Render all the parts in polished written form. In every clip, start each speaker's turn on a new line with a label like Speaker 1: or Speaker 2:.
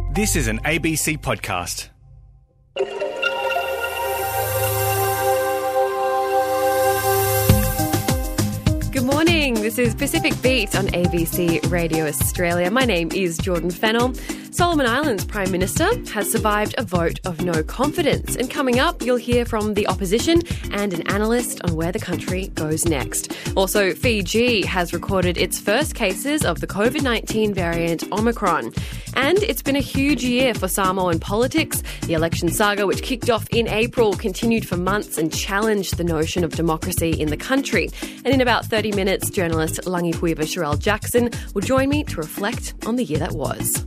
Speaker 1: This is an ABC podcast.
Speaker 2: Good morning. This is Pacific Beat on ABC Radio Australia. My name is Jordan Fennell. Solomon Islands Prime Minister has survived a vote of no confidence. And coming up, you'll hear from the opposition and an analyst on where the country goes next. Also, Fiji has recorded its first cases of the COVID-19 variant Omicron. And it's been a huge year for Samoan politics. The election saga, which kicked off in April, continued for months and challenged the notion of democracy in the country. And in about 30 minutes, journalist Langipuiva Sherelle Jackson will join me to reflect on the year that was.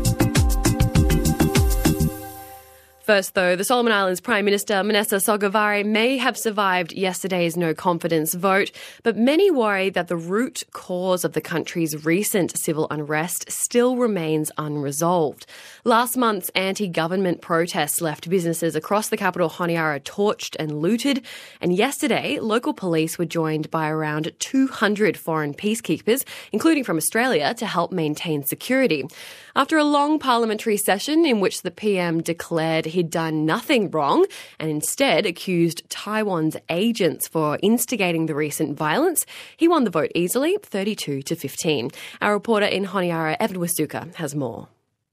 Speaker 2: First, though, the Solomon Islands Prime Minister Manasa Sogavare may have survived yesterday's no-confidence vote, but many worry that the root cause of the country's recent civil unrest still remains unresolved. Last month's anti-government protests left businesses across the capital Honiara torched and looted, and yesterday, local police were joined by around 200 foreign peacekeepers, including from Australia, to help maintain security. After a long parliamentary session in which the PM declared he'd done nothing wrong and instead accused Taiwan's agents for instigating the recent violence, he won the vote easily, 32-15. Our reporter in Honiara, Evan Wasuka, has more.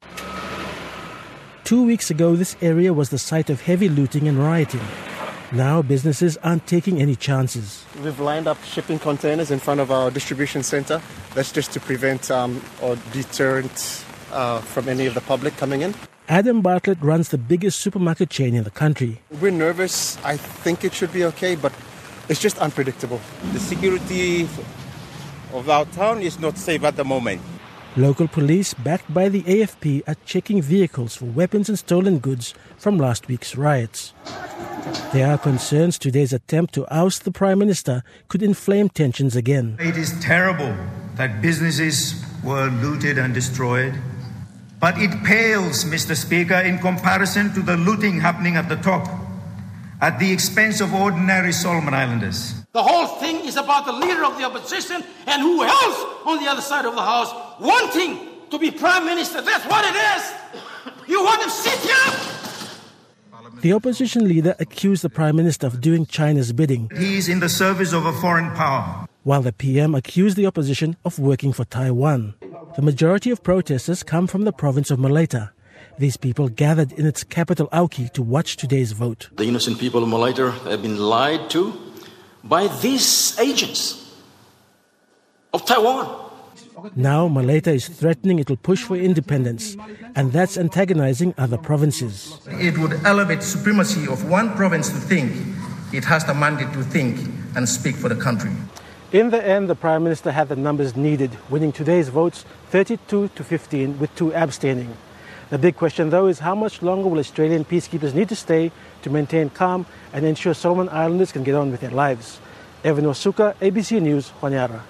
Speaker 3: 2 weeks ago, this area was the site of heavy looting and rioting. Now businesses aren't taking any chances.
Speaker 4: We've lined up shipping containers in front of our distribution centre. That's just to prevent or deterrent from any of the public coming in.
Speaker 3: Adam Bartlett runs the biggest supermarket chain in the country.
Speaker 4: We're nervous. I think it should be okay, but it's just unpredictable.
Speaker 5: The security of our town is not safe at the moment.
Speaker 3: Local police, backed by the AFP, are checking vehicles for weapons and stolen goods from last week's riots. There are concerns today's attempt to oust the Prime Minister could inflame tensions again.
Speaker 6: It is terrible that businesses were looted and destroyed. But it pales, Mr. Speaker, in comparison to the looting happening at the top, at the expense of ordinary Solomon Islanders.
Speaker 7: The whole thing is about the leader of the opposition and who else on the other side of the house wanting to be Prime Minister. That's what it is. You want to sit here?
Speaker 3: The opposition leader accused the Prime Minister of doing China's bidding.
Speaker 6: He is in the service of a foreign power.
Speaker 3: While the PM accused the opposition of working for Taiwan. The majority of protesters come from the province of Malaita. These people gathered in its capital, Auki, to watch today's vote.
Speaker 8: The innocent people of Malaita have been lied to by these agents of Taiwan.
Speaker 3: Now Malaita is threatening it will push for independence, and that's antagonizing other provinces.
Speaker 6: It would elevate supremacy of one province to think it has the mandate to think and speak for the country.
Speaker 3: In the end, the Prime Minister had the numbers needed, winning today's votes 32-15 with 2 abstaining. The big question, though, is how much longer will Australian peacekeepers need to stay to maintain calm and ensure Solomon Islanders can get on with their lives? Evan Wasuka, ABC News, Honiara.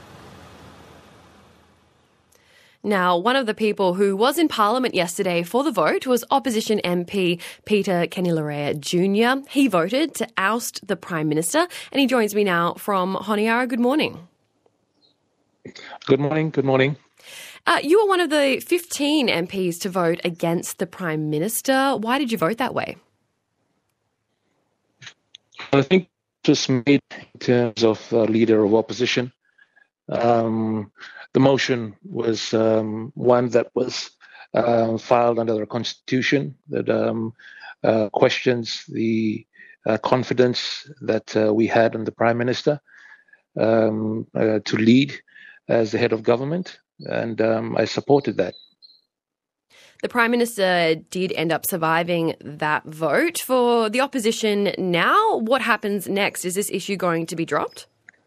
Speaker 2: Now, one of the people who was in Parliament yesterday for the vote was opposition MP Peter Kenilarea Jr. He voted to oust the Prime Minister, and he joins me now from Honiara. Good morning.
Speaker 9: Good morning. Good morning.
Speaker 2: You were one of the 15 MPs to vote against the Prime Minister. Why did you vote that way?
Speaker 9: I think just made in terms of leader of opposition. The motion was one that was filed under the Constitution that questions the confidence that we had in the Prime Minister to lead as the head of government, and I supported that.
Speaker 2: The Prime Minister did end up surviving that vote. For the opposition now, what happens next? Is this issue going to be dropped?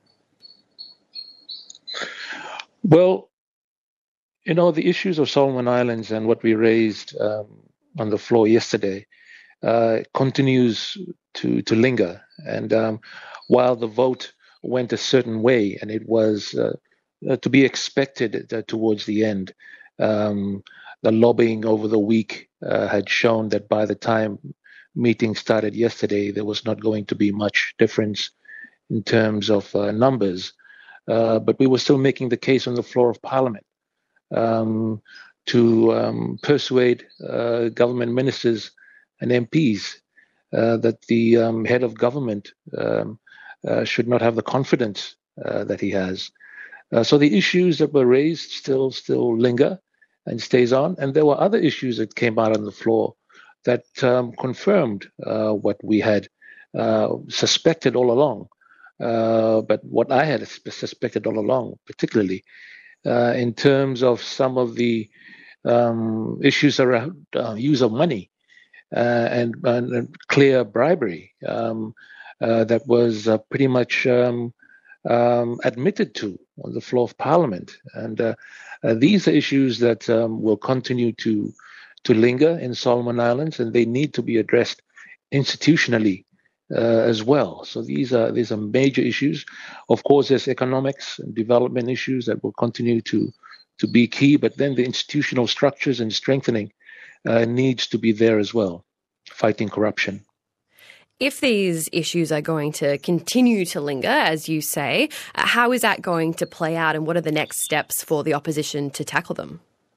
Speaker 9: Well, you know, the issues of Solomon Islands and what we raised on the floor yesterday continues to linger. And while the vote went a certain way, and it was to be expected towards the end, the lobbying over the week had shown that by the time meeting started yesterday, there was not going to be much difference in terms of numbers. But we were still making the case on the floor of Parliament to persuade government ministers and MPs that the head of government should not have the confidence that he has. So the issues that were raised still linger and stays on. And there were other issues that came out on the floor that confirmed what we had suspected all along. But what I had suspected all along, particularly in terms of some of the issues around use of money and clear bribery that was pretty much admitted to on the floor of Parliament. And these are issues that will continue to linger in Solomon Islands, and they need to be addressed institutionally as well. So these are major issues. Of course, there's economics and development issues that will continue to be key, but then the institutional structures and strengthening needs to be there as well, fighting corruption.
Speaker 2: If these issues are going to continue to linger, as you say, how is that going to play out, and what are the next steps for the opposition to tackle them?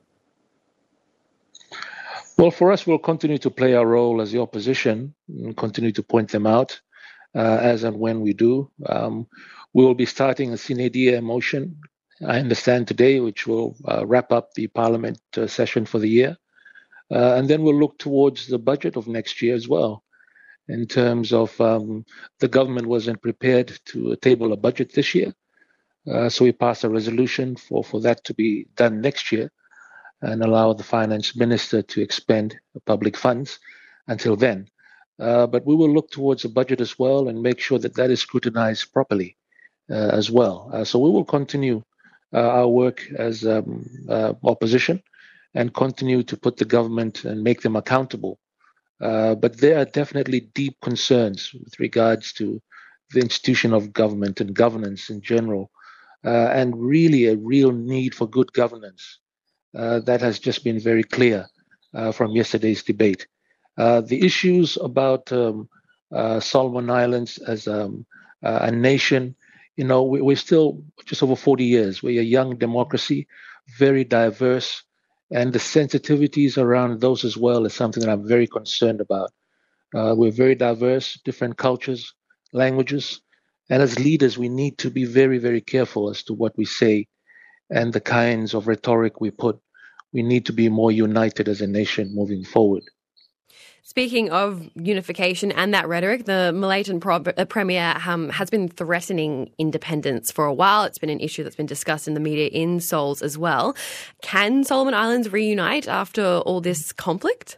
Speaker 9: Well, for us, we'll continue to play our role as the opposition and continue to point them out as and when we do. We will be starting a sine die motion, I understand, today, which will wrap up the Parliament session for the year. And then we'll look towards the budget of next year as well. In terms of the government wasn't prepared to table a budget this year. So we passed a resolution for that to be done next year and allow the finance minister to expend public funds until then. But we will look towards the budget as well and make sure that that is scrutinized properly as well. So we will continue our work as opposition and continue to put the government and make them accountable. But there are definitely deep concerns with regards to the institution of government and governance in general, and really a real need for good governance. That has just been very clear from yesterday's debate. The issues about Solomon Islands as a nation, we're still just over 40 years. We're a young democracy, very diverse. And the sensitivities around those as well is something that I'm very concerned about. We're very diverse, different cultures, languages. And as leaders, we need to be very, very careful as to what we say and the kinds of rhetoric we put. We need to be more united as a nation moving forward.
Speaker 2: Speaking of unification and that rhetoric, the Malaysian Premier has been threatening independence for a while. It's been an issue that's been discussed in the media in Seoul as well. Can Solomon Islands reunite after all this conflict?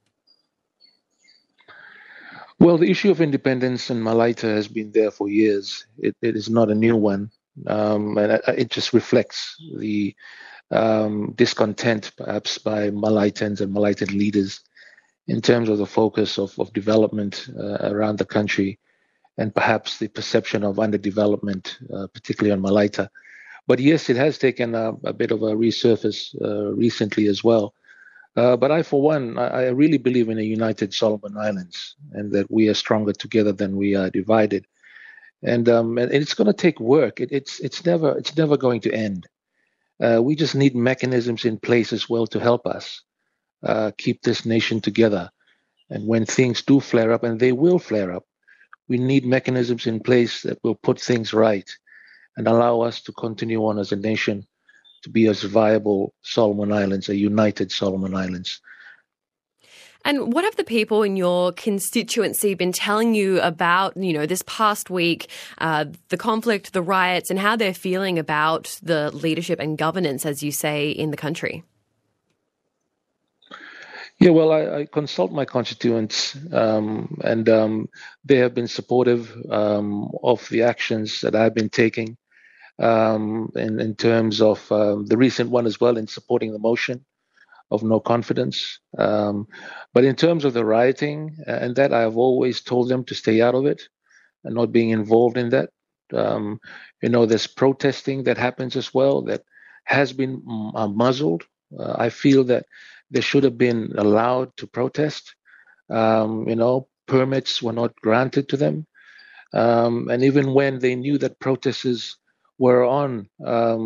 Speaker 9: Well, the issue of independence in Malaita has been there for years. It is not a new one. And it just reflects the discontent, perhaps, by Malaitans and Malaitan leaders in terms of the focus of development around the country and perhaps the perception of underdevelopment, particularly on Malaita. But yes, it has taken a bit of a resurface recently as well. But I, for one, I really believe in a united Solomon Islands and that we are stronger together than we are divided. And it's going to take work. It's never going to end. We just need mechanisms in place as well to help us keep this nation together. And when things do flare up, and they will flare up, we need mechanisms in place that will put things right and allow us to continue on as a nation to be as viable Solomon Islands, a united Solomon Islands.
Speaker 2: And what have the people in your constituency been telling you about, this past week, the conflict, the riots, and how they're feeling about the leadership and governance, as you say, in the country?
Speaker 9: Yeah, well, I consult my constituents, and they have been supportive of the actions that I've been taking in terms of the recent one as well, in supporting the motion of no confidence. But in terms of the rioting, and that I have always told them to stay out of it and not being involved in that. There's protesting that happens as well that has been muzzled. I feel that they should have been allowed to protest. Permits were not granted to them. And even when they knew that protesters were on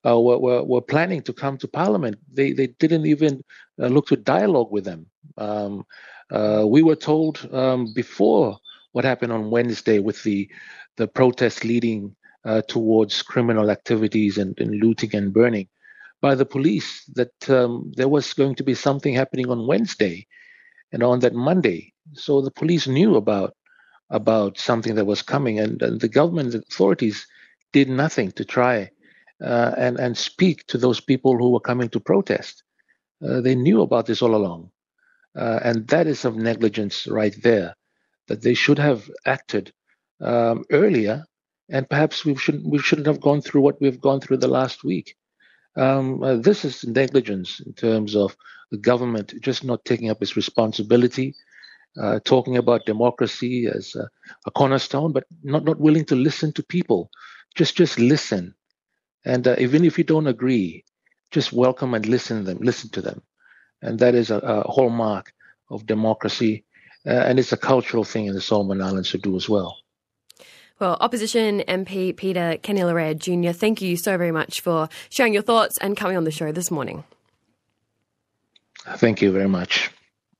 Speaker 9: were planning to come to Parliament. They didn't even look to dialogue with them. We were told before what happened on Wednesday with the protests leading towards criminal activities and looting and burning by the police that there was going to be something happening on Wednesday and on that Monday. So the police knew about something that was coming, and the government authorities did nothing to try and speak to those people who were coming to protest. They knew about this all along. And that is of negligence right there, that they should have acted earlier, and perhaps we shouldn't have gone through what we've gone through the last week. This is negligence in terms of the government just not taking up its responsibility, talking about democracy as a cornerstone, but not willing to listen to people. Just listen. And even if you don't agree, just welcome and listen to them. And that is a hallmark of democracy. And it's a cultural thing in the Solomon Islands to do as well.
Speaker 2: Well, Opposition MP Peter Kenny-Lorea Jr., thank you so very much for sharing your thoughts and coming on the show this morning.
Speaker 9: Thank you very much.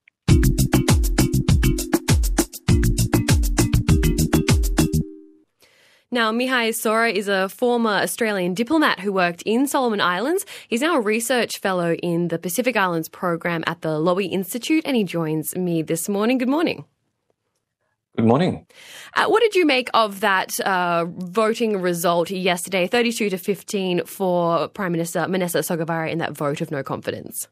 Speaker 2: Now, Mihai Sora is a former Australian diplomat who worked in Solomon Islands. He's now a research fellow in the Pacific Islands program at the Lowy Institute, and he joins me this morning. Good morning.
Speaker 10: Good morning.
Speaker 2: What did you make of that voting result yesterday, 32-15 for Prime Minister Manessa Sogavare in that vote of no confidence?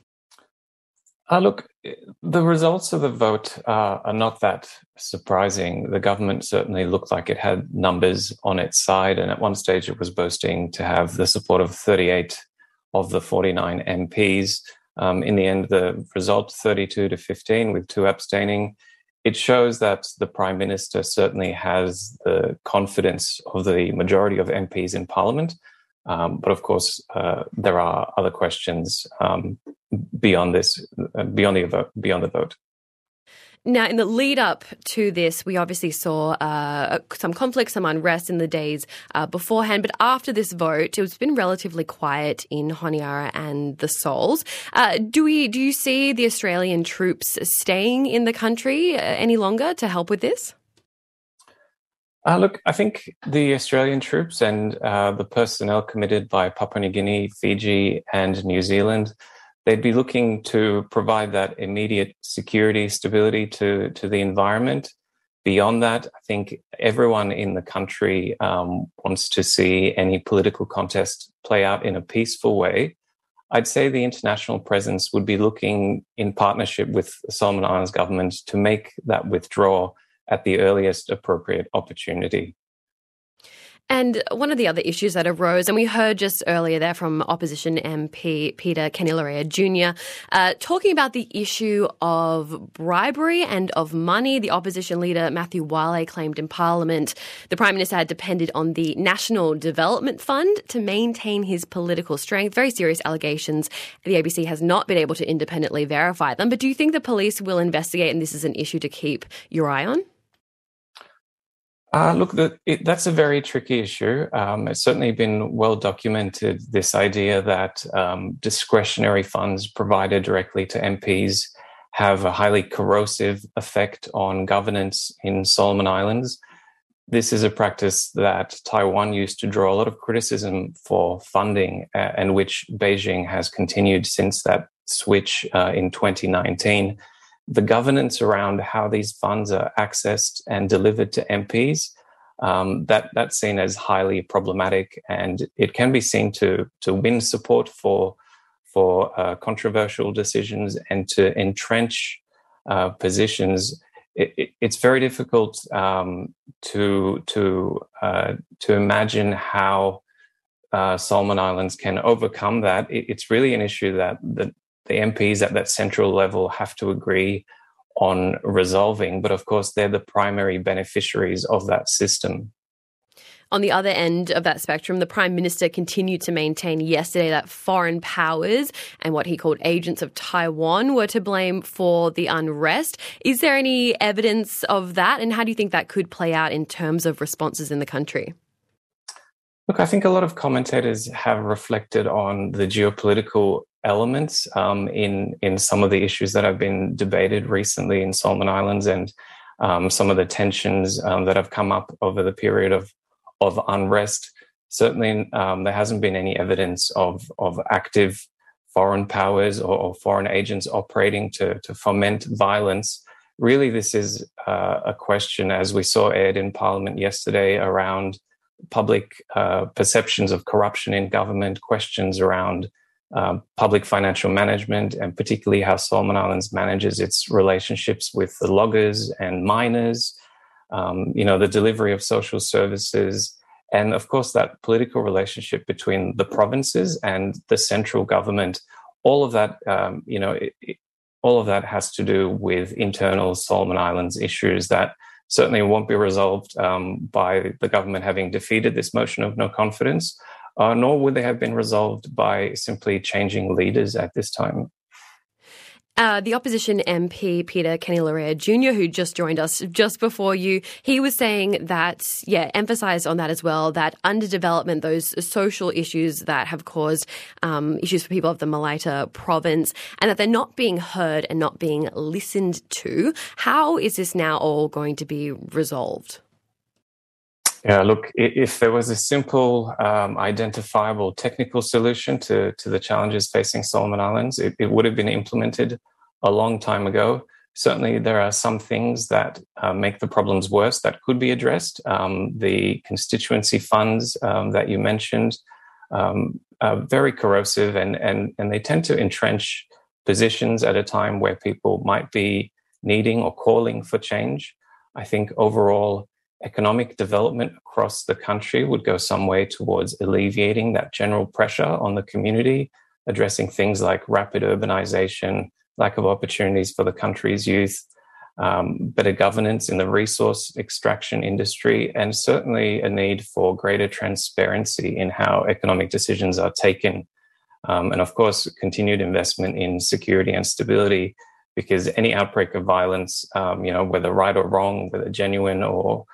Speaker 10: Look, the results of the vote are not that surprising. The government certainly looked like it had numbers on its side, and at one stage it was boasting to have the support of 38 of the 49 MPs. In the end, the result, 32-15, with 2 abstaining, it shows that the Prime Minister certainly has the confidence of the majority of MPs in Parliament. But of course, there are other questions beyond this, beyond the vote.
Speaker 2: Now, in the lead up to this, we obviously saw some conflict, some unrest in the days beforehand. But after this vote, it's been relatively quiet in Honiara and the Sols. Do you see the Australian troops staying in the country any longer to help with this?
Speaker 10: Look, I think the Australian troops and the personnel committed by Papua New Guinea, Fiji, and New Zealand, they'd be looking to provide that immediate security, stability to the environment. Beyond that, I think everyone in the country wants to see any political contest play out in a peaceful way. I'd say the international presence would be looking in partnership with the Solomon Islands government to make that withdrawal at the earliest appropriate opportunity.
Speaker 2: And one of the other issues that arose, and we heard just earlier there from Opposition MP Peter Kenny-Lorea Jr. Talking about the issue of bribery and of money. The opposition leader Matthew Wale claimed in Parliament the Prime Minister had depended on the National Development Fund to maintain his political strength. Very serious allegations. The ABC has not been able to independently verify them. But do you think the police will investigate, and this is an issue to keep your eye on?
Speaker 10: Look, that's a very tricky issue. It's certainly been well documented, this idea that discretionary funds provided directly to MPs have a highly corrosive effect on governance in Solomon Islands. This is a practice that Taiwan used to draw a lot of criticism for funding, and which Beijing has continued since that switch in 2019. The governance around how these funds are accessed and delivered to MPs, that's seen as highly problematic, and it can be seen to win support for controversial decisions and to entrench positions. It's very difficult to imagine how Solomon Islands can overcome that. It's really an issue that the MPs at that central level have to agree on resolving. But of course, they're the primary beneficiaries of that system.
Speaker 2: On the other end of that spectrum, the Prime Minister continued to maintain yesterday that foreign powers and what he called agents of Taiwan were to blame for the unrest. Is there any evidence of that? And how do you think that could play out in terms of responses in the country?
Speaker 10: Look, I think a lot of commentators have reflected on the geopolitical elements in some of the issues that have been debated recently in Solomon Islands, and some of the tensions that have come up over the period of unrest. Certainly, there hasn't been any evidence of active foreign powers or foreign agents operating to foment violence. Really, this is a question, as we saw aired in Parliament yesterday, around public perceptions of corruption in government, questions around public financial management, and particularly how Solomon Islands manages its relationships with the loggers and miners, the delivery of social services, and of course that political relationship between the provinces and the central government. All of that, all of that has to do with internal Solomon Islands issues that certainly won't be resolved by the government having defeated this motion of no confidence, nor would they have been resolved by simply changing leaders at this time.
Speaker 2: The opposition MP, Peter Kenny-Lorea Jr., who just joined us just before you, he was saying that, emphasised on that as well, that underdevelopment, those social issues that have caused issues for people of the Malaita province, and that they're not being heard and not being listened to. How is this now all going to be resolved?
Speaker 10: Yeah, look, if there was a simple, identifiable technical solution to the challenges facing Solomon Islands, it would have been implemented a long time ago. Certainly, there are some things that make the problems worse that could be addressed. The constituency funds that you mentioned are very corrosive, and they tend to entrench positions at a time where people might be needing or calling for change. I think overall, economic development across the country would go some way towards alleviating that general pressure on the community, addressing things like rapid urbanization, lack of opportunities for the country's youth, better governance in the resource extraction industry, and certainly a need for greater transparency in how economic decisions are taken. And of course, continued investment in security and stability, because any outbreak of violence, whether right or wrong, whether genuine or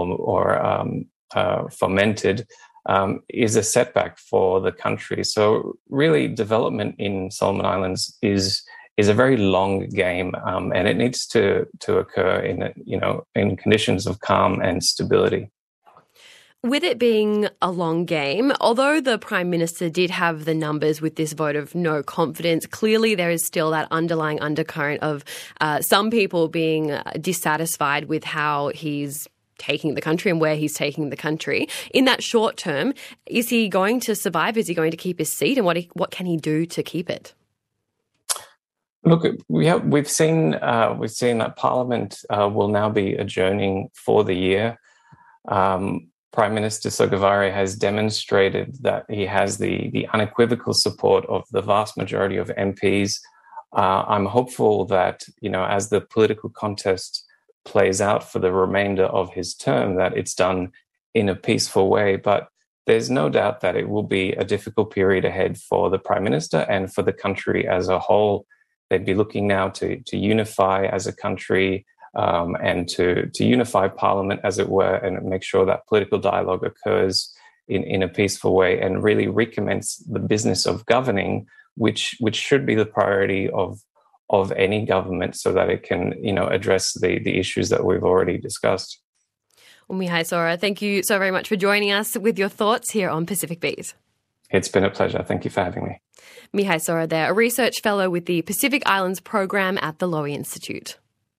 Speaker 10: fomented, is a setback for the country. So really, development in Solomon Islands is a very long game, and it needs to occur in conditions of calm and stability.
Speaker 2: With it being a long game, although the Prime Minister did have the numbers with this vote of no confidence, clearly there is still that underlying undercurrent of some people being dissatisfied with how he's taking the country and where he's taking the country. In that short term, is he going to survive? Is he going to keep his seat? And what can he do to keep it?
Speaker 10: Look, we've seen that Parliament will now be adjourning for the year. Prime Minister Sogavare has demonstrated that he has the unequivocal support of the vast majority of MPs. I'm hopeful that, as the political contest plays out for the remainder of his term, that it's done in a peaceful way. But there's no doubt that it will be a difficult period ahead for the Prime Minister and for the country as a whole. They'd be looking now to unify as a country, and to unify Parliament, as it were, and make sure that political dialogue occurs in a peaceful way, and really recommence the business of governing, which should be the priority of any government, so that it can address the issues that we've already discussed.
Speaker 2: Well, Mihai Sora, thank you so very much for joining us with your thoughts here on Pacific Beat.
Speaker 10: It's been a pleasure. Thank you for having me.
Speaker 2: Mihai Sora there, a research fellow with the Pacific Islands Program at the Lowy Institute.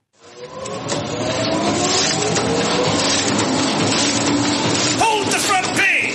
Speaker 1: Hold the front page!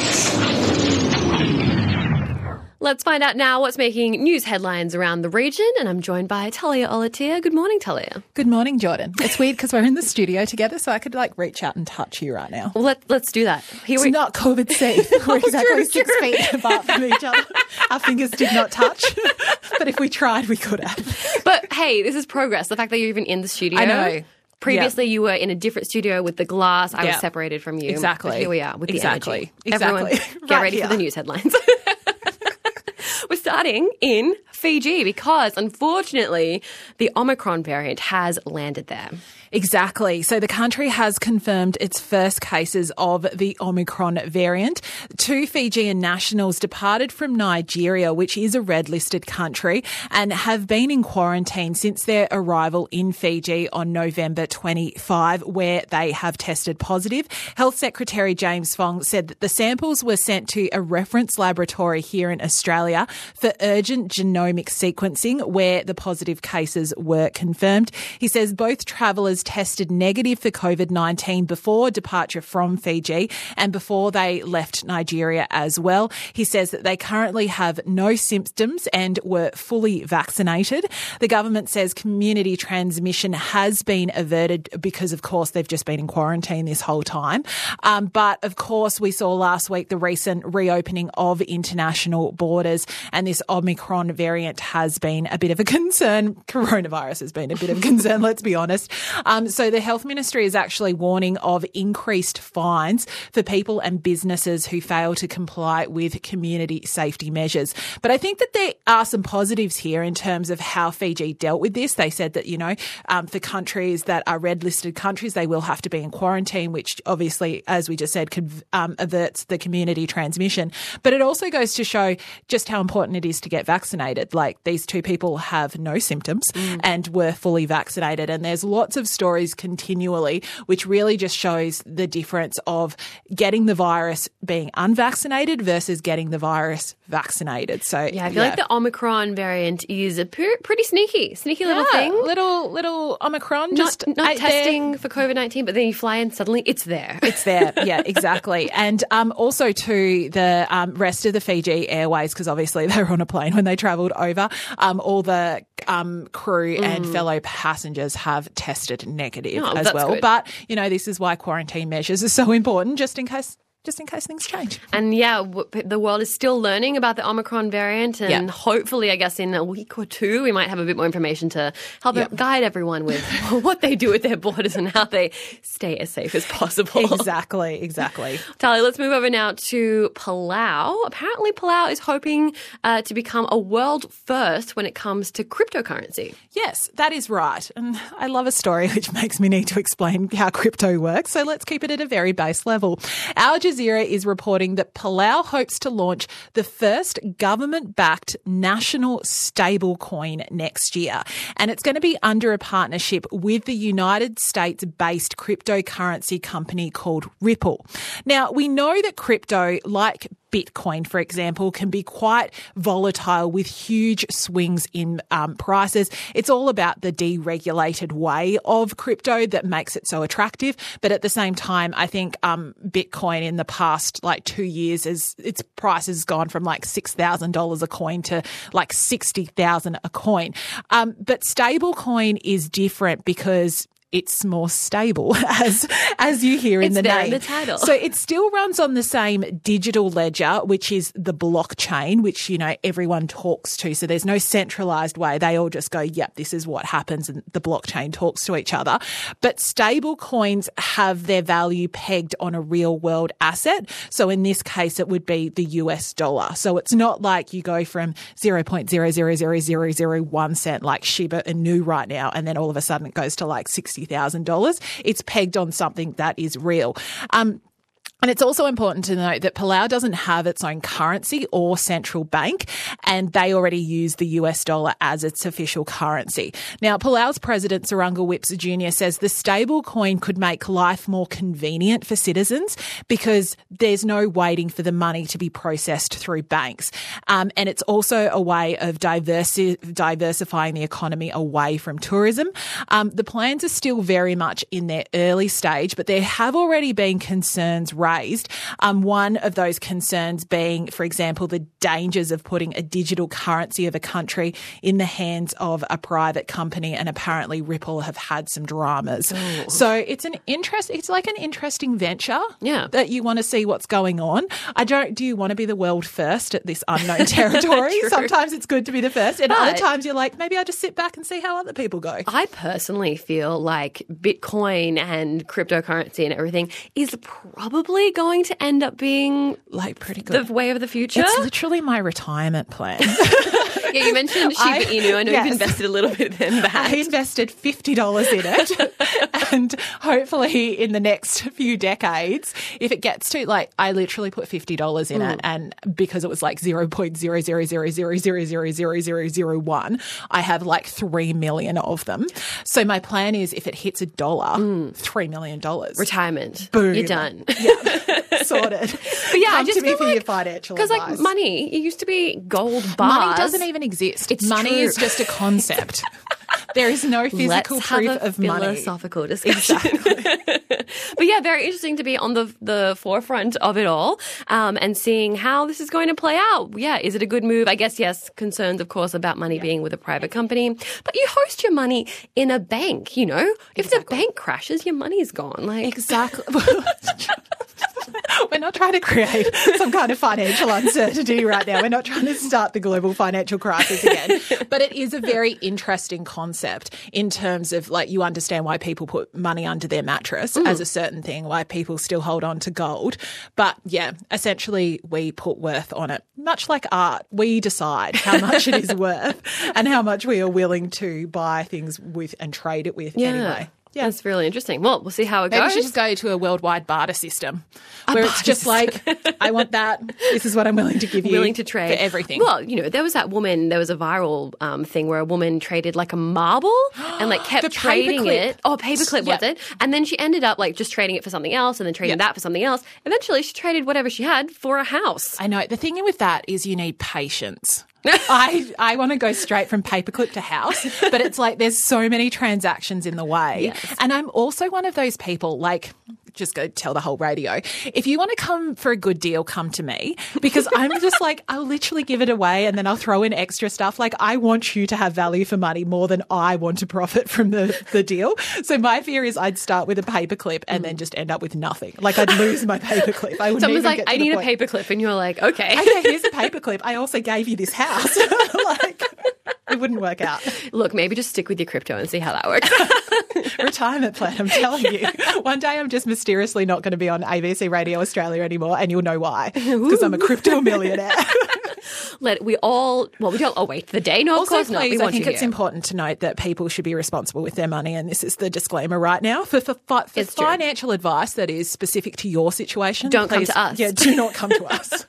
Speaker 2: Let's find out now what's making news headlines around the region, and I'm joined by Talia Olatia. Good morning, Talia.
Speaker 11: Good morning, Jordan. It's weird because we're in the studio together, so I could reach out and touch you right now.
Speaker 2: Well, let's do that.
Speaker 11: It's not COVID safe. We're exactly 6 feet apart from each other. Our fingers did not touch, but if we tried, we could have.
Speaker 2: But hey, this is progress. The fact that you're even in the studio.
Speaker 11: I know.
Speaker 2: Previously, you were in a different studio with the glass. I was separated from you.
Speaker 11: Exactly.
Speaker 2: But here we are with the energy.
Speaker 11: Exactly.
Speaker 2: Everyone, get ready for the news headlines. We're starting in Fiji because, unfortunately, the Omicron variant has landed there.
Speaker 11: Exactly. So the country has confirmed its first cases of the Omicron variant. 2 Fijian nationals departed from Nigeria, which is a red-listed country, and have been in quarantine since their arrival in Fiji on November 25, where they have tested positive. Health Secretary James Fong said that the samples were sent to a reference laboratory here in Australia for urgent genomic sequencing, where the positive cases were confirmed. He says both travellers tested negative for COVID-19 before departure from Fiji and before they left Nigeria as well. He says that they currently have no symptoms and were fully vaccinated. The government says community transmission has been averted because, of course, they've just been in quarantine this whole time. But, of course, we saw last week the recent reopening of international borders, and this Omicron variant has been a bit of a concern. Coronavirus has been a bit of a concern, let's be honest. So the Health Ministry is actually warning of increased fines for people and businesses who fail to comply with community safety measures. But I think that there are some positives here in terms of how Fiji dealt with this. They said that, for countries that are red-listed countries, they will have to be in quarantine, which obviously, as we just said, averts the community transmission. But it also goes to show just how important it is to get vaccinated. Like, these 2 people have no symptoms and were fully vaccinated. And there's lots of stories continually, which really just shows the difference of getting the virus being unvaccinated versus getting the virus vaccinated. So
Speaker 2: yeah, I feel like the Omicron variant is a pretty sneaky little thing.
Speaker 11: Little Omicron,
Speaker 2: just not testing for COVID-19, but then you fly in, suddenly it's there.
Speaker 11: It's there. Yeah, exactly. And also to the rest of the Fiji Airways, because obviously they were on a plane when they travelled over, all the crew and fellow passengers have tested negative as well.
Speaker 2: Good.
Speaker 11: But, this is why quarantine measures are so important, just in case things change.
Speaker 2: And the world is still learning about the Omicron variant, and hopefully, I guess, in a week or 2, we might have a bit more information to help guide everyone with what they do with their borders and how they stay as safe as possible.
Speaker 11: Exactly.
Speaker 2: Tali, let's move over now to Palau. Apparently, Palau is hoping to become a world first when it comes to cryptocurrency.
Speaker 11: Yes, that is right. And I love a story which makes me need to explain how crypto works. So let's keep it at a very base level. Al Jazeera is reporting that Palau hopes to launch the first government-backed national stablecoin next year. And it's going to be under a partnership with the United States-based cryptocurrency company called Ripple. Now, we know that crypto, like Bitcoin, for example, can be quite volatile with huge swings in prices. It's all about the deregulated way of crypto that makes it so attractive. But at the same time, I think Bitcoin in the past 2 years, its price has gone from $6,000 a coin to $60,000 a coin. But stablecoin is different because it's more stable, as you hear in the name.
Speaker 2: It's there in the title.
Speaker 11: So it still runs on the same digital ledger, which is the blockchain, which, everyone talks to. So there's no centralized way. They all just go, yep, this is what happens, and the blockchain talks to each other. But stable coins have their value pegged on a real world asset. So in this case, it would be the US dollar. So it's not like you go from 0.0000001 cent like Shiba Inu right now, and then all of a sudden it goes to $60,000. It's pegged on something that is real. And it's also important to note that Palau doesn't have its own currency or central bank, and they already use the US dollar as its official currency. Now, Palau's president, Saranga Whips Jr., says the stable coin could make life more convenient for citizens because there's no waiting for the money to be processed through banks. And it's also a way of diversifying the economy away from tourism. The plans are still very much in their early stage, but there have already been concerns raised. One of those concerns being, for example, the dangers of putting a digital currency of a country in the hands of a private company, and apparently Ripple have had some dramas.
Speaker 2: Oh.
Speaker 11: So it's an interesting venture that you want to see what's going on. Do you want to be the world first at this unknown territory? Sometimes it's good to be the first, and other times you're like, maybe I'll just sit back and see how other people go.
Speaker 2: I personally feel like Bitcoin and cryptocurrency and everything is probably going to end up being
Speaker 11: pretty good,
Speaker 2: the way of the future.
Speaker 11: It's literally my retirement plan.
Speaker 2: Yeah, you mentioned Shiba Inu. I know you've invested a little bit in that.
Speaker 11: I invested $50 in it. And hopefully in the next few decades, if it gets to, like, I literally put $50 in it, and because it was like 0.000000001, I have like 3 million of them. So my plan is if it hits $1, $3 million.
Speaker 2: Retirement.
Speaker 11: Boom.
Speaker 2: You're done.
Speaker 11: Yeah. Sorted.
Speaker 2: But yeah,
Speaker 11: Come
Speaker 2: I just
Speaker 11: to me
Speaker 2: feel
Speaker 11: for
Speaker 2: like,
Speaker 11: your financial
Speaker 2: because
Speaker 11: advice.
Speaker 2: like money, it used to be gold bars.
Speaker 11: Money doesn't even exist.
Speaker 2: It's
Speaker 11: money
Speaker 2: true.
Speaker 11: is just a concept. There is no physical
Speaker 2: Let's
Speaker 11: proof
Speaker 2: have a
Speaker 11: of money.
Speaker 2: Philosophical discussion.
Speaker 11: Exactly.
Speaker 2: But yeah, very interesting to be on the forefront of it all, and seeing how this is going to play out. Yeah, is it a good move? I guess yes. Concerns, of course, about money being with a private company, but you host your money in a bank. You know, if the bank crashes, your money's gone. Like
Speaker 11: Exactly. We're not trying to create some kind of financial uncertainty right now. We're not trying to start the global financial crisis again. But it is a very interesting concept in terms of, like, you understand why people put money under their mattress as a certain thing, why people still hold on to gold. But yeah, essentially we put worth on it. Much like art, we decide how much it is worth and how much we are willing to buy things with and trade it with anyway.
Speaker 2: Yeah, that's really interesting. Well, we'll see how it
Speaker 11: Maybe
Speaker 2: goes.
Speaker 11: we should just go to a worldwide barter system where it's just like, I want that. This is what I'm willing to give you.
Speaker 2: Willing to trade.
Speaker 11: For everything.
Speaker 2: Well, you know, there was that woman, there was a viral thing where a woman traded like a marble and like kept
Speaker 11: The
Speaker 2: trading
Speaker 11: paperclip.
Speaker 2: it. Oh, paperclip was it? And then she ended up like just trading it for something else and then trading that for something else. Eventually she traded whatever she had for a house.
Speaker 11: I know. The thing with that is you need patience. I want to go straight from paperclip to house, but it's like there's so many transactions in the way.
Speaker 2: Yes.
Speaker 11: And I'm also one of those people, like, just go tell the whole radio. If you want to come for a good deal, come to me, because I'm just like, I'll literally give it away and then I'll throw in extra stuff. Like, I want you to have value for money more than I want to profit from the deal. So my fear is I'd start with a paperclip and then just end up with nothing. Like, I'd lose my paperclip. I wouldn't
Speaker 2: Someone's
Speaker 11: even
Speaker 2: like,
Speaker 11: get to
Speaker 2: I
Speaker 11: the
Speaker 2: need
Speaker 11: point.
Speaker 2: a paperclip. And you're like, okay.
Speaker 11: Okay, here's a paperclip. I also gave you this house. Like, it wouldn't work out.
Speaker 2: Look, maybe just stick with your crypto and see how that works.
Speaker 11: Retirement plan, I'm telling you. One day I'm just mysteriously not going to be on ABC Radio Australia anymore, and you'll know why. Because I'm a crypto millionaire.
Speaker 2: We don't. Oh, wait, the day? No, of
Speaker 11: Also,
Speaker 2: course not.
Speaker 11: please,
Speaker 2: We
Speaker 11: I
Speaker 2: want
Speaker 11: think
Speaker 2: you
Speaker 11: it's
Speaker 2: here.
Speaker 11: important to note that people should be responsible with their money, and this is the disclaimer right now. For
Speaker 2: It's true.
Speaker 11: financial advice that is specific to your situation,
Speaker 2: Don't come
Speaker 11: please,
Speaker 2: to us.
Speaker 11: Yeah, do not come to us.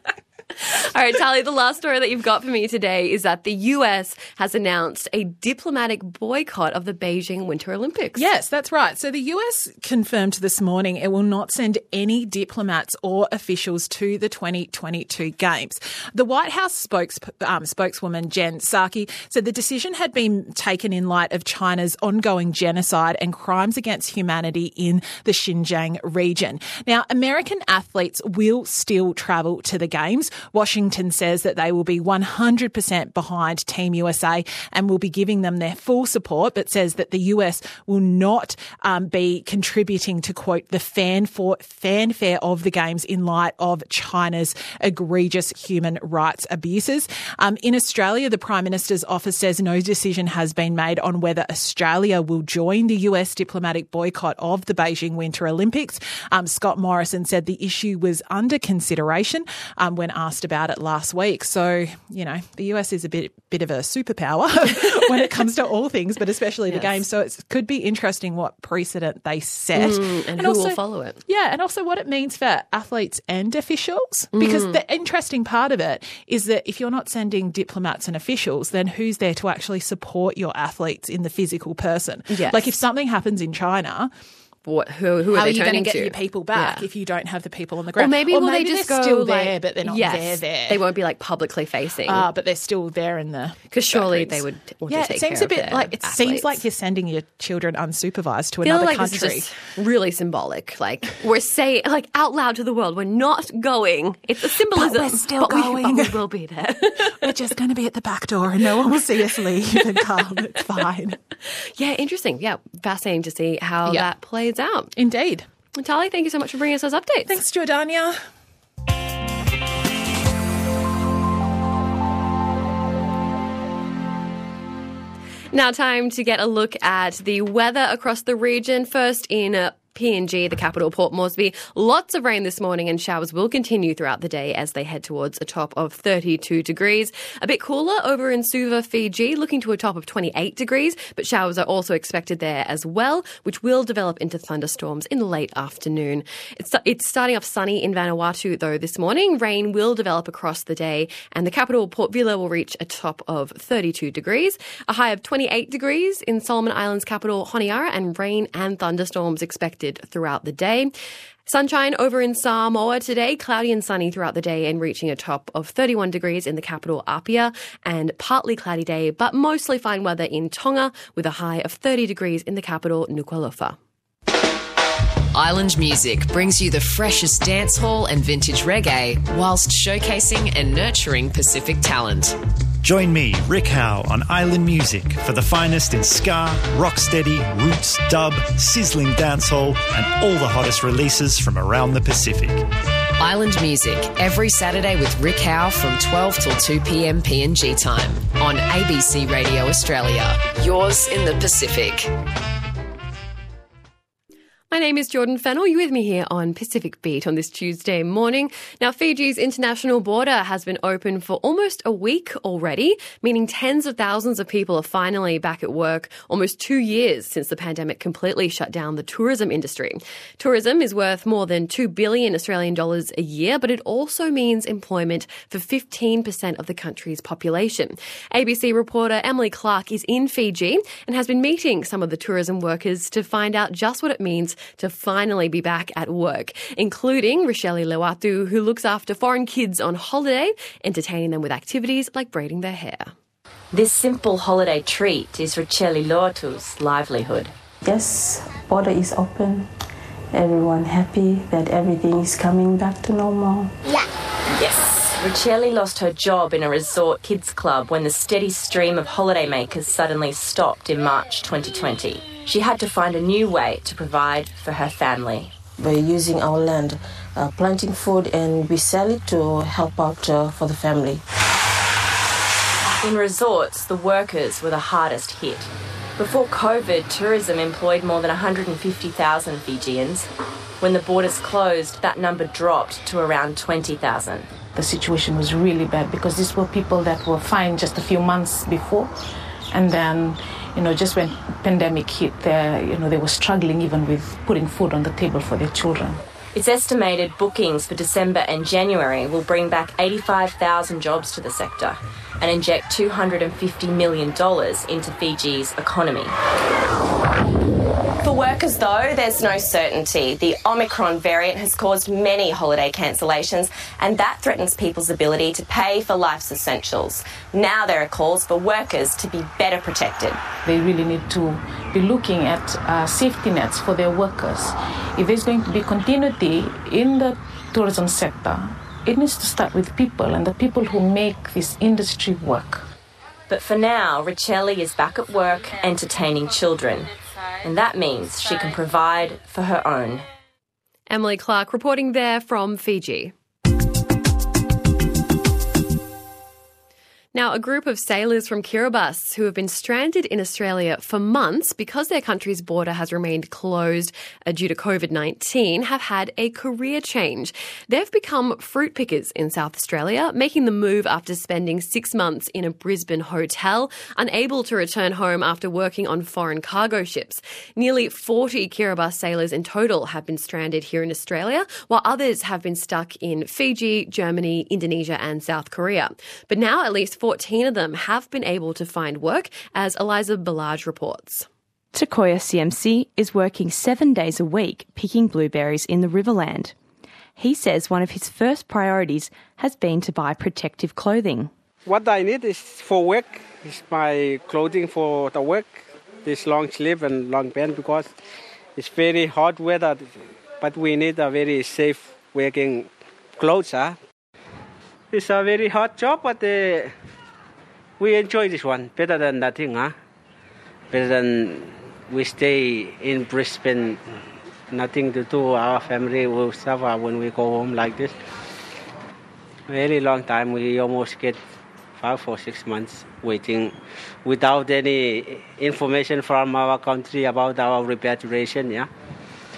Speaker 2: All right, Tali, the last story that you've got for me today is that the US has announced a diplomatic boycott of the Beijing Winter Olympics.
Speaker 11: Yes, that's right. So the US confirmed this morning it will not send any diplomats or officials to the 2022 Games. The White House spokeswoman Jen Psaki said the decision had been taken in light of China's ongoing genocide and crimes against humanity in the Xinjiang region. Now, American athletes will still travel to the Games. Washington says that they will be 100% behind Team USA and will be giving them their full support, but says that the US will not be contributing to, quote, the fanfare of the Games in light of China's egregious human rights abuses. In Australia, the Prime Minister's office says no decision has been made on whether Australia will join the US diplomatic boycott of the Beijing Winter Olympics. Scott Morrison said the issue was under consideration when asked about it last week. So, you know, the US is a bit of a superpower when it comes to all things, but especially the Games. So it could be interesting what precedent they set.
Speaker 2: And who will follow it.
Speaker 11: Yeah, and also what it means for athletes and officials. Because the interesting part of it is that if you're not sending diplomats and officials, then who's there to actually support your athletes in the physical person?
Speaker 2: Yes.
Speaker 11: Like if something happens in China,
Speaker 2: Who are
Speaker 11: how
Speaker 2: they
Speaker 11: are you going to
Speaker 2: turning
Speaker 11: get
Speaker 2: to?
Speaker 11: your people back if you don't have the people on the ground?
Speaker 2: Or maybe will they just
Speaker 11: they're
Speaker 2: go
Speaker 11: still
Speaker 2: like,
Speaker 11: there, but they're not there.
Speaker 2: They won't be like publicly facing.
Speaker 11: But they're still there in the
Speaker 2: Because surely
Speaker 11: backgrounds.
Speaker 2: they would want
Speaker 11: Yeah,
Speaker 2: to take
Speaker 11: it seems
Speaker 2: care
Speaker 11: a bit
Speaker 2: of their
Speaker 11: like it
Speaker 2: athletes.
Speaker 11: seems like you're sending your children unsupervised to
Speaker 2: I feel
Speaker 11: another
Speaker 2: like
Speaker 11: country.
Speaker 2: this is just really symbolic. Like we're saying, like out loud to the world, we're not going. It's a symbolism,
Speaker 11: But we're still going.
Speaker 2: But we will be there.
Speaker 11: We're just going to be at the back door, and no one will see us leave and come. It's fine.
Speaker 2: Yeah, interesting. Yeah, fascinating to see how that plays out.
Speaker 11: Indeed.
Speaker 2: Tali, thank you so much for bringing us those updates.
Speaker 11: Thanks, Jordania.
Speaker 2: Now time to get a look at the weather across the region. First in PNG, the capital, Port Moresby. Lots of rain this morning and showers will continue throughout the day as they head towards a top of 32 degrees. A bit cooler over in Suva, Fiji, looking to a top of 28 degrees, but showers are also expected there as well, which will develop into thunderstorms in the late afternoon. It's starting off sunny in Vanuatu, though, this morning. Rain will develop across the day and the capital, Port Vila, will reach a top of 32 degrees, a high of 28 degrees in Solomon Islands capital, Honiara, and rain and thunderstorms expected throughout the day. Sunshine over in Samoa today, cloudy and sunny throughout the day and reaching a top of 31 degrees in the capital, Apia, and partly cloudy day, but mostly fine weather in Tonga with a high of 30 degrees in the capital, Nuku'alofa.
Speaker 12: Island Music brings you the freshest dancehall and vintage reggae whilst showcasing and nurturing Pacific talent.
Speaker 13: Join me, Rick Howe, on Island Music for the finest in ska, rocksteady, roots, dub, sizzling dancehall and all the hottest releases from around the Pacific.
Speaker 12: Island Music, every Saturday with Rick Howe from 12 till 2 p.m. PNG time on ABC Radio Australia. Yours in the Pacific.
Speaker 2: My name is Jordan Fennell. You're with me here on Pacific Beat on this Tuesday morning. Now, Fiji's international border has been open for almost a week already, meaning tens of thousands of people are finally back at work almost 2 years since the pandemic completely shut down the tourism industry. Tourism is worth more than 2 billion Australian dollars a year, but it also means employment for 15% of the country's population. ABC reporter Emily Clark is in Fiji and has been meeting some of the tourism workers to find out just what it means to finally be back at work, including Rochelle Lewatu, who looks after foreign kids on holiday, entertaining them with activities like braiding their hair.
Speaker 14: This simple holiday treat is Rochelle Lewatu's livelihood.
Speaker 15: Yes, border is open. Everyone happy that everything is coming back to normal.
Speaker 14: Yeah. Yes. Rochelle lost her job in a resort kids club when the steady stream of holidaymakers suddenly stopped in March 2020. She had to find a new way to provide for her family.
Speaker 15: We're using our land, planting food, and we sell it to help out for the family.
Speaker 14: In resorts, the workers were the hardest hit. Before COVID, tourism employed more than 150,000 Fijians. When the borders closed, that number dropped to around 20,000.
Speaker 16: The situation was really bad because these were people that were fine just a few months before. And then, just when pandemic hit, they were struggling even with putting food on the table for their children.
Speaker 14: It's estimated bookings for December and January will bring back 85,000 jobs to the sector and inject $250 million into Fiji's economy.
Speaker 17: For workers, though, there's no certainty. The Omicron variant has caused many holiday cancellations, and that threatens people's ability to pay for life's essentials. Now there are calls for workers to be better protected.
Speaker 16: They really need to be looking at safety nets for their workers. If there's going to be continuity in the tourism sector, it needs to start with people and the people who make this industry work.
Speaker 14: But for now, Rochelle is back at work entertaining children. And that means she can provide for her own.
Speaker 2: Emily Clark reporting there from Fiji. Now, a group of sailors from Kiribati who have been stranded in Australia for months because their country's border has remained closed due to COVID-19 have had a career change. They've become fruit pickers in South Australia, making the move after spending 6 months in a Brisbane hotel, unable to return home after working on foreign cargo ships. Nearly 40 Kiribati sailors in total have been stranded here in Australia, while others have been stuck in Fiji, Germany, Indonesia and South Korea. But now at least 14 of them have been able to find work, as Eliza Ballage reports.
Speaker 18: Takoya CMC is working 7 days a week picking blueberries in the Riverland. He says one of his first priorities has been to buy protective clothing.
Speaker 19: What I need is for work, is my clothing for the work, this long sleeve and long pant, because it's very hot weather, but we need a very safe working clothes. It's a very hot job, but we enjoy this one better than nothing. Better than we stay in Brisbane, nothing to do. Our family will suffer when we go home like this. Very long time. We almost get 5 or 6 months waiting without any information from our country about our repatriation.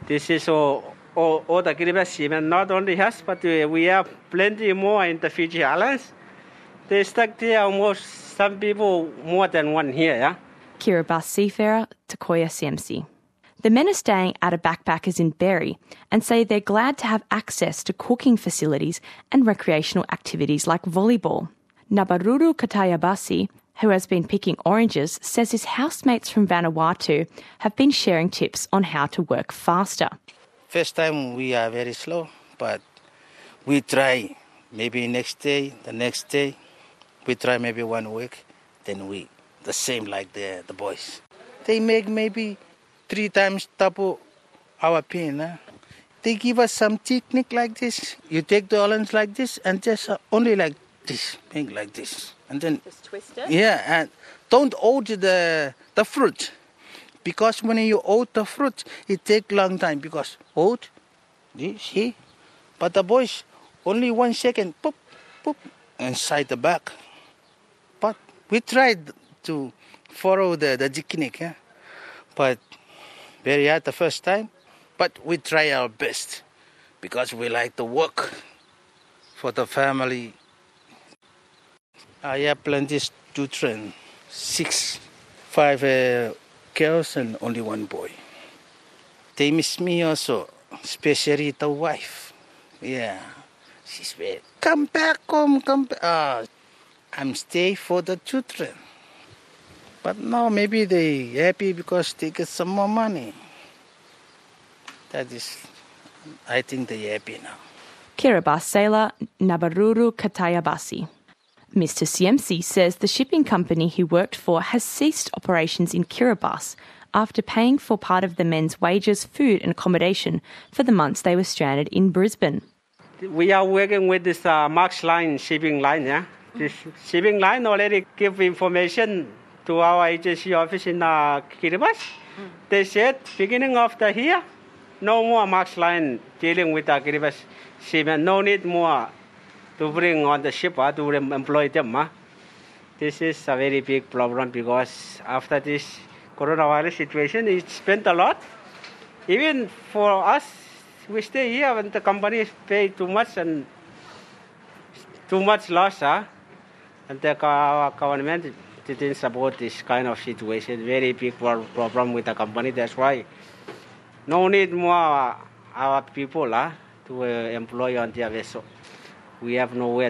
Speaker 19: This is all the Kiribati seamen, not only us, but we have plenty more in the Fiji Islands. They stuck there almost, some people more than one here, yeah?
Speaker 18: Kiribati seafarer Takoya CMC. The men are staying at a backpackers in Berry and say they're glad to have access to cooking facilities and recreational activities like volleyball. Nabaruru Katayabasi, who has been picking oranges, says his housemates from Vanuatu have been sharing tips on how to work faster.
Speaker 20: First time we are very slow, but we try maybe the next day. We try maybe 1 week, then we the same like the boys. They make maybe 3 times double our pay. Huh? They give us some technique like this. You take the orange like this and just only like this, make like this. And then
Speaker 14: just twist it?
Speaker 20: Yeah, and don't hold the fruit. Because when you hold the fruit, it takes long time. Because hold, see? But the boys, only 1 second, poop, poop, inside the back. But we tried to follow the technique, yeah? But very hard the first time. But we try our best because we like to work for the family. I have plenty of children, 5 girls and only 1 boy. They miss me also, especially the wife. Yeah, she's very, come back home, come back. I'm staying for the children. But now maybe they happy because they get some more money. That is, I think they happy now.
Speaker 18: Kiribati sailor Nabaruru Katayabasi. Mr. CMC says the shipping company he worked for has ceased operations in Kiribati after paying for part of the men's wages, food and accommodation for the months they were stranded in Brisbane.
Speaker 19: We are working with this Marks Line shipping line, yeah? This shipping line already give information to our agency office in Kiribati. They said, beginning of the year, no more Marks Line dealing with the Kiribati shipment, no need more to bring on the ship to employ them. This is a very big problem because after this coronavirus situation, it spent a lot. Even for us, we stay here when the companies pay too much and too much loss. And the government didn't support this kind of situation. Very big problem with the company. That's why no need more our people to employ on their vessel. We have nowhere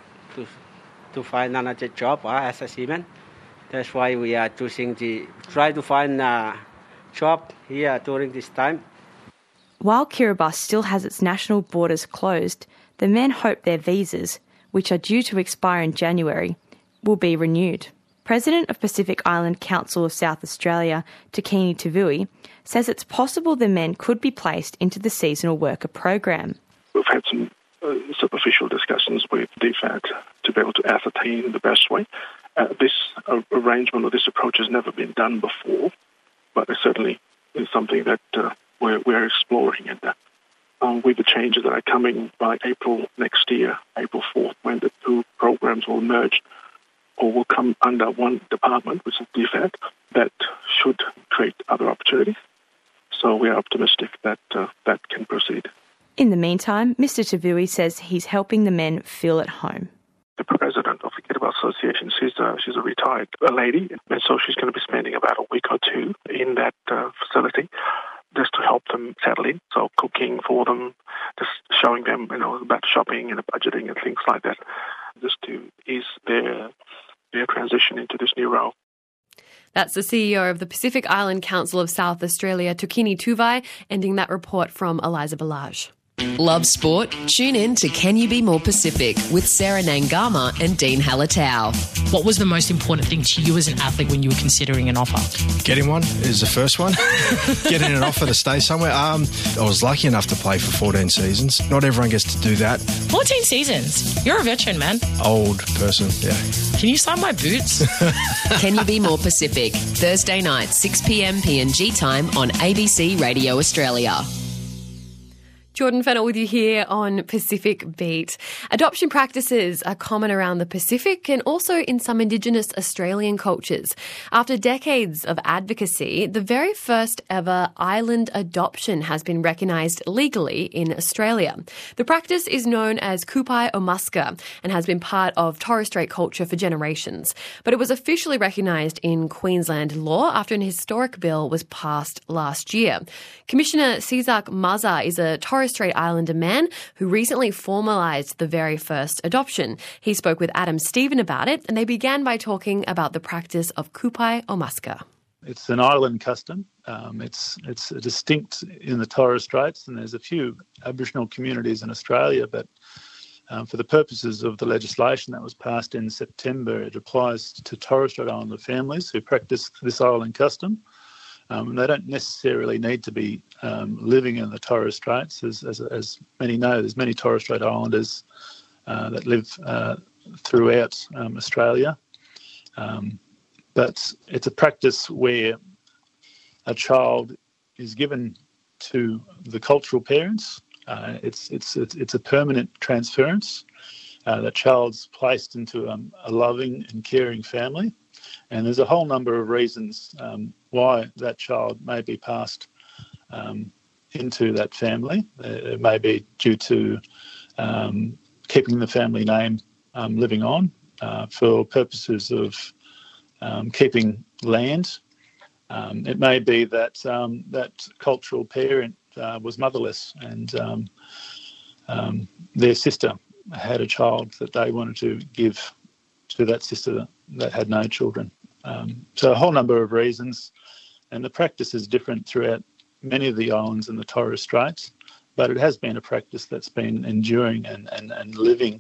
Speaker 19: to find another job as a seaman. That's why we are choosing to try to find a job here during this time.
Speaker 18: While Kiribati still has its national borders closed, the men hope their visas, which are due to expire in January, will be renewed. President of Pacific Island Council of South Australia, Takini Tavui, says it's possible the men could be placed into the seasonal worker program.
Speaker 21: We've had some superficial discussions with DFAT to be able to ascertain the best way. This arrangement or this approach has never been done before, but it certainly is something that we're exploring. And with the changes that are coming by April next year, April 4th, when the 2 programs will merge or will come under one department, which is DFAT, that should create other opportunities. So we are optimistic that that can proceed.
Speaker 18: In the meantime, Mr. Tavui says he's helping the men feel at home.
Speaker 21: The president of the Kiribati Association, she's a retired lady, and so she's going to be spending about a week or 2 in that facility just to help them settle in. So cooking for them, just showing them, about shopping and budgeting and things like that, just to ease their transition into this new role.
Speaker 2: That's the CEO of the Pacific Island Council of South Australia, Tukini Tuvai, ending that report from Eliza Balaj.
Speaker 12: Love sport? Tune in to Can You Be More Pacific with Sarah Nangama and Dean Halatau.
Speaker 22: What was the most important thing to you as an athlete when you were considering an offer?
Speaker 23: Getting one is the first one. Getting an offer to stay somewhere. I was lucky enough to play for 14 seasons. Not everyone gets to do that.
Speaker 22: 14 seasons? You're a veteran, man.
Speaker 23: Old person, yeah.
Speaker 22: Can you sign my boots?
Speaker 12: Can You Be More Pacific? Thursday night, 6 p.m. PNG time on ABC Radio Australia.
Speaker 2: Jordan Fennell with you here on Pacific Beat. Adoption practices are common around the Pacific and also in some Indigenous Australian cultures. After decades of advocacy, the very first ever island adoption has been recognised legally in Australia. The practice is known as Kupai o Muska and has been part of Torres Strait culture for generations. But it was officially recognised in Queensland law after an historic bill was passed last year. Commissioner Cesar Maza is a Torres Strait Islander man who recently formalised the very first adoption. He spoke with Adam Stephen about it, and they began by talking about the practice of Kupai o Muska.
Speaker 4: It's an island custom. It's distinct in the Torres Straits, and there's a few Aboriginal communities in Australia, but for the purposes of the legislation that was passed in September, it applies to Torres Strait Islander families who practice this island custom. They don't necessarily need to be living in the Torres Straits. As many know, there's many Torres Strait Islanders that live throughout Australia. But it's a practice where a child is given to the cultural parents. It's a permanent transference. That child's placed into a loving and caring family. And there's a whole number of reasons why that child may be passed into that family. It may be due to keeping the family name living on for purposes of keeping land. It may be that that cultural parent was motherless and their sister had a child that they wanted to give to that sister that had no children. So a whole number of reasons, and the practice is different throughout many of the islands in the Torres Straits, but it has been a practice that's been enduring and living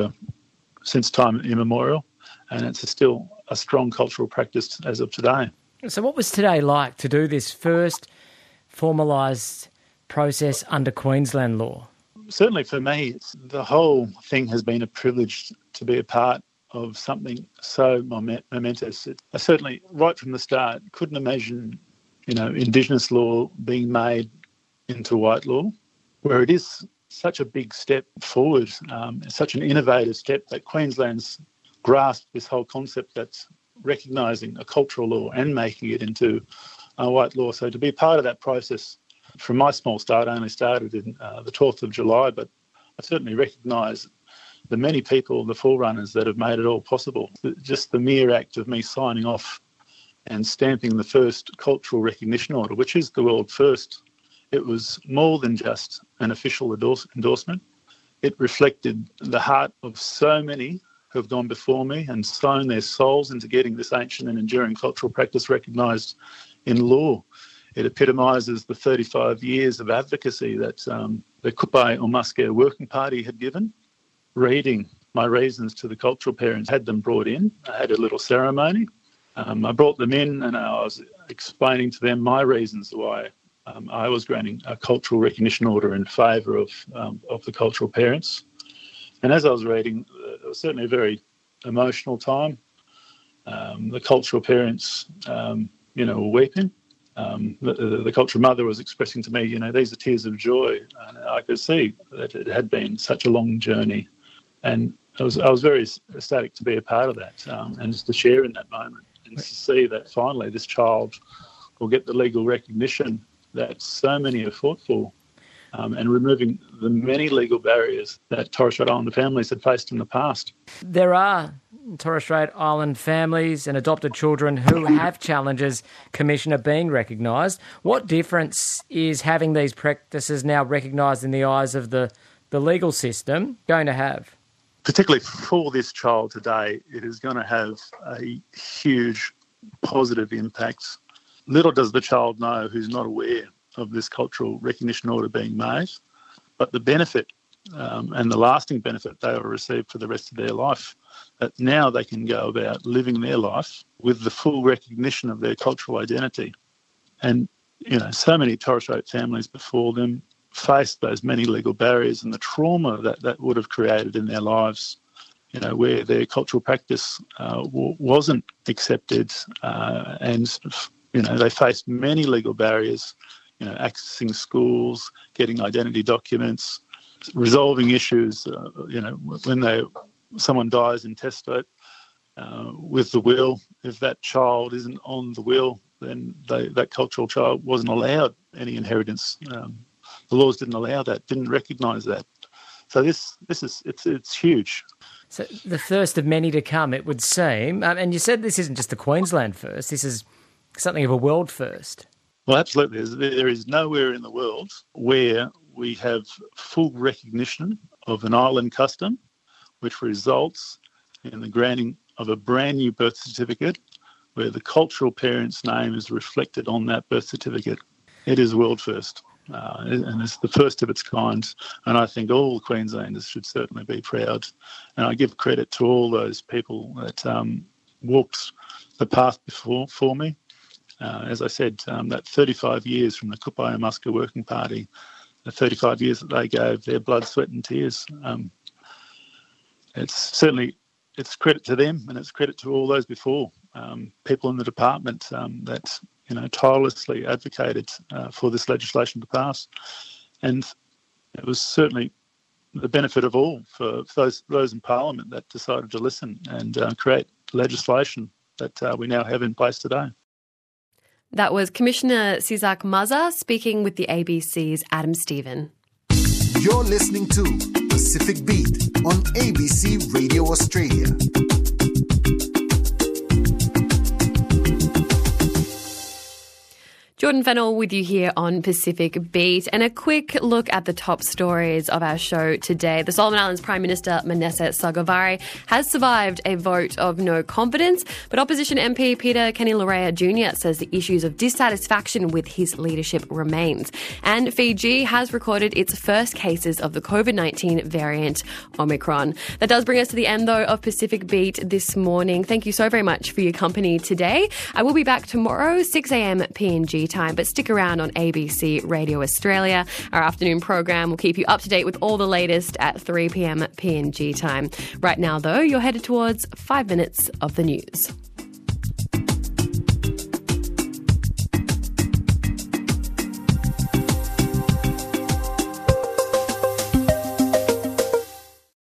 Speaker 4: since time immemorial, and it's still a strong cultural practice as of today.
Speaker 5: So what was today like to do this first formalised process under Queensland law?
Speaker 4: Certainly for me, the whole thing has been a privilege to be a part of something so momentous. I certainly, right from the start, couldn't imagine, Indigenous law being made into white law, where it is such a big step forward, such an innovative step that Queensland's grasped this whole concept that's recognising a cultural law and making it into a white law. So to be part of that process, from my small start, I only started in the 12th of July, but I certainly recognise the many people, the forerunners that have made it all possible. Just the mere act of me signing off and stamping the first cultural recognition order, which is the world first, it was more than just an official endorsement. It reflected the heart of so many who have gone before me and sown their souls into getting this ancient and enduring cultural practice recognised in law. It epitomises the 35 years of advocacy that the Kupai o Muska Working Party had given. Reading my reasons to the cultural parents, had them brought in. I had a little ceremony. I brought them in and I was explaining to them my reasons why I was granting a cultural recognition order in favour of the cultural parents. And as I was reading, it was certainly a very emotional time. The cultural parents, were weeping. The cultural mother was expressing to me, these are tears of joy. And I could see that it had been such a long journey. And I was very ecstatic to be a part of that and just to share in that moment and to see that finally this child will get the legal recognition that so many have fought for and removing the many legal barriers that Torres Strait Islander families had faced in the past.
Speaker 5: There are Torres Strait Island families and adopted children who have challenges, Commissioner, being recognised. What difference is having these practices now recognised in the eyes of the legal system going to have?
Speaker 4: Particularly for this child today, it is going to have a huge positive impact. Little does the child know who's not aware of this cultural recognition order being made, but the benefit and the lasting benefit they will receive for the rest of their life, that now they can go about living their life with the full recognition of their cultural identity. And, so many Torres Strait families before them faced those many legal barriers and the trauma that would have created in their lives, where their cultural practice wasn't accepted and, they faced many legal barriers accessing schools, getting identity documents, resolving issues. When someone dies intestate with the will, if that child isn't on the will, then that cultural child wasn't allowed any inheritance. The laws didn't allow that, didn't recognise that. So it's huge.
Speaker 5: So the first of many to come, it would seem. And you said this isn't just the Queensland first. This is something of a world first.
Speaker 4: Well, absolutely. There is nowhere in the world where we have full recognition of an island custom, which results in the granting of a brand new birth certificate where the cultural parent's name is reflected on that birth certificate. It is world first, and it's the first of its kind. And I think all Queenslanders should certainly be proud. And I give credit to all those people that walked the path before me. As I said, that 35 years from the Kupai Muska Working Party, the 35 years that they gave their blood, sweat and tears. It's credit to them, and it's credit to all those before, people in the department that tirelessly advocated for this legislation to pass. And it was certainly the benefit of all for those in Parliament that decided to listen and create legislation that we now have in place today.
Speaker 2: That was Commissioner Sizak Mazza speaking with the ABC's Adam Stephen.
Speaker 6: You're listening to Pacific Beat on ABC Radio Australia.
Speaker 2: Jordan Fennell with you here on Pacific Beat, and a quick look at the top stories of our show today. The Solomon Islands Prime Minister Manasseh Sogavare has survived a vote of no confidence, but opposition MP Peter Kenny-Lorea Jr. says the issues of dissatisfaction with his leadership remains. And Fiji has recorded its first cases of the COVID-19 variant Omicron. That does bring us to the end, though, of Pacific Beat this morning. Thank you so very much for your company today. I will be back tomorrow, 6 a.m. PNG time, but stick around on ABC Radio Australia. Our afternoon program will keep you up to date with all the latest at 3 p.m. PNG time. Right now, though, you're headed towards 5 minutes of the news.